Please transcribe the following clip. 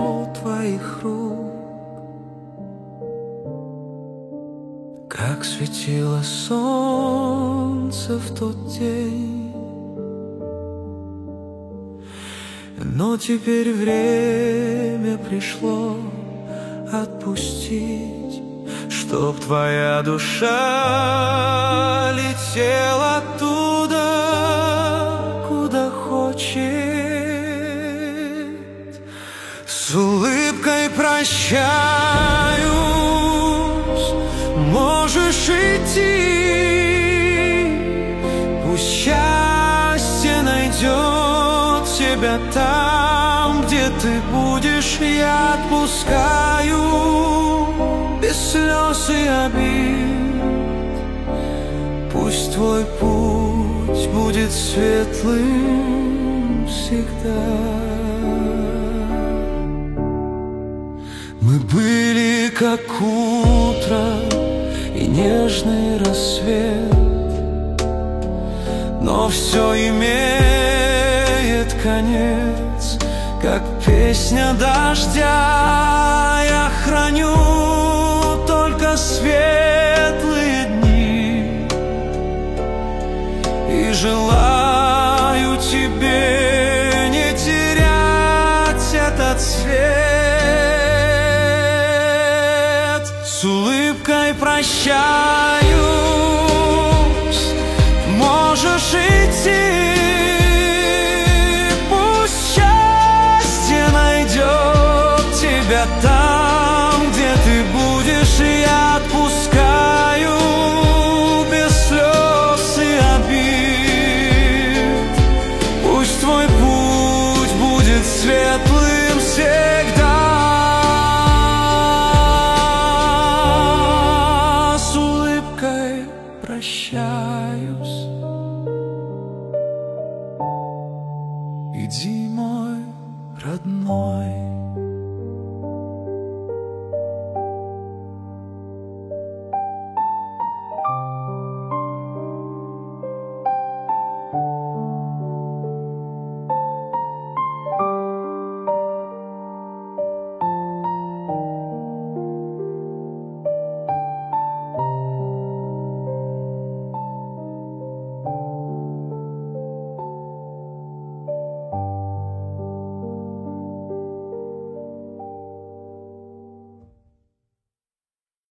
тепло твоих рук, как светило солнце в тот день. Но теперь время пришло отпустить, чтоб твоя душа летела туда, куда хочет. С улыбкой прощаюсь, можешь идти. Пусть счастье найдет тебя там, где ты будешь. Я отпускаю без слез и обид. Пусть твой путь будет светлым всегда. Мы были как утро и нежный рассвет, но все имеет конец, как песня дождя. Я храню только светлые дни и желаю тебе не терять этот свет. С улыбкой прощаюсь,